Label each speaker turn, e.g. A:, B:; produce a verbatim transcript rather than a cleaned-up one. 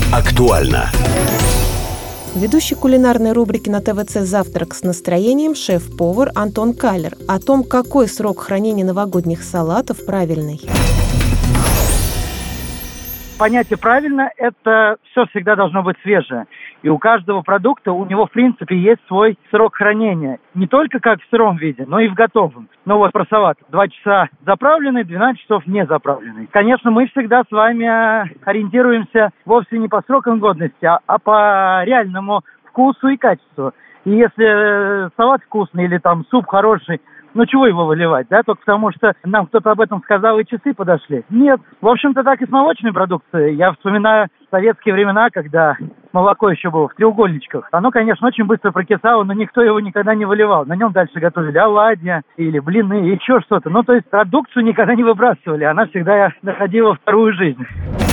A: Актуально.
B: Ведущий кулинарной рубрики на тэ вэ цэ «Завтрак с настроением» шеф-повар Антон Каллер о том, какой срок хранения новогодних салатов правильный.
C: Понятие «правильно» – это все всегда должно быть свежее. И у каждого продукта, у него, в принципе, есть свой срок хранения. Не только как в сыром виде, но и в готовом. Ну вот про салат. Два часа заправленный, двенадцать часов не заправленный. Конечно, мы всегда с вами ориентируемся вовсе не по срокам годности, а, а по реальному вкусу и качеству. И если салат вкусный или там суп хороший, ну, чего его выливать, да? Только потому, что нам кто-то об этом сказал и часы подошли. Нет. В общем-то, так и с молочной продукцией. Я вспоминаю советские времена, когда молоко еще было в треугольничках. Оно, конечно, очень быстро прокисало, но никто его никогда не выливал. На нем дальше готовили оладьи или блины, еще что-то. Ну, то есть продукцию никогда не выбрасывали. Она всегда находила вторую жизнь.